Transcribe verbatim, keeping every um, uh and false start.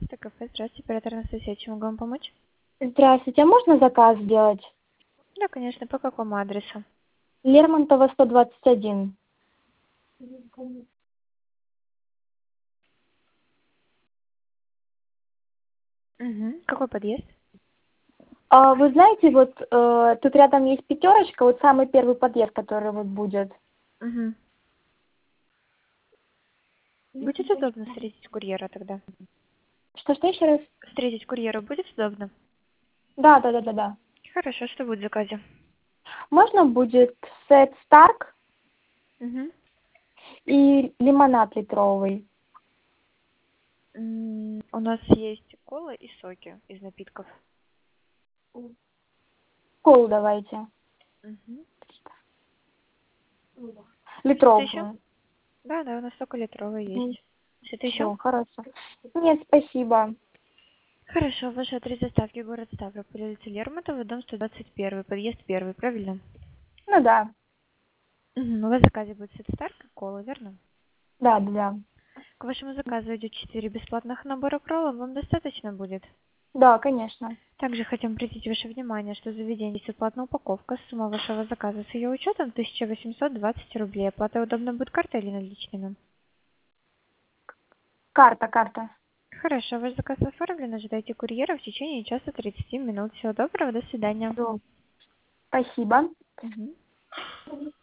пожалуйста, кафе. Здравствуйте, оператор Анастасия. Чем могу вам помочь? Здравствуйте, а можно заказ сделать? Да, конечно. По какому адресу? Лермонтова, сто двадцать один. Угу. Какой подъезд? А, вы знаете, вот э, тут рядом есть пятерочка, вот самый первый подъезд, который вот будет. Угу. Будет удобно встретить курьера тогда? Что-что еще раз? Встретить курьера будет удобно? Да, да, да, да, да. Хорошо, что будет в заказе? Можно будет сет Старк Угу. и лимонад литровый. У нас есть кола и соки из напитков. Колу давайте. Угу. Что-то еще? Литровую. Да, да, у нас сока литровая есть. Что-то еще? Все, хорошо. Нет, спасибо. Хорошо, ваш адрес доставки город Ставрополь, улица Лермонтова, дом сто двадцать один, подъезд первый, правильно? Ну да. Угу. У вас в заказе будет сет Старк и кола, верно? Да, да, да. К вашему заказу идет четыре бесплатных набора кролла, вам достаточно будет? Да, конечно. Также хотим обратить ваше внимание, что в заведении есть платная упаковка. Сумма вашего заказа с ее учетом тысяча восемьсот двадцать рублей. Оплата удобно будет картой или наличными? Карта, карта. Хорошо, ваш заказ оформлен. Ожидайте курьера в течение часа тридцати минут. Всего доброго, до свидания. Всё. Спасибо. Мгм.